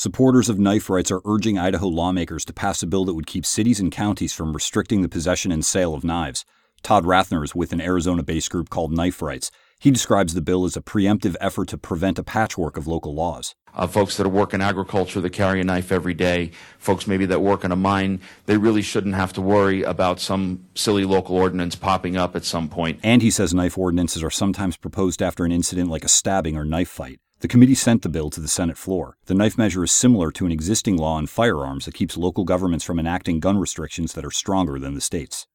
Supporters of knife rights are urging Idaho lawmakers to pass a bill that would keep cities and counties from restricting the possession and sale of knives. Todd Rathner is with an Arizona-based group called Knife Rights. He describes the bill as a preemptive effort to prevent a patchwork of local laws. Folks that work in agriculture that carry a knife every day, folks maybe that work in a mine, they really shouldn't have to worry about some silly local ordinance popping up at some point. And he says knife ordinances are sometimes proposed after an incident like a stabbing or knife fight. The committee sent the bill to the Senate floor. The knife measure is similar to an existing law on firearms that keeps local governments from enacting gun restrictions that are stronger than the states.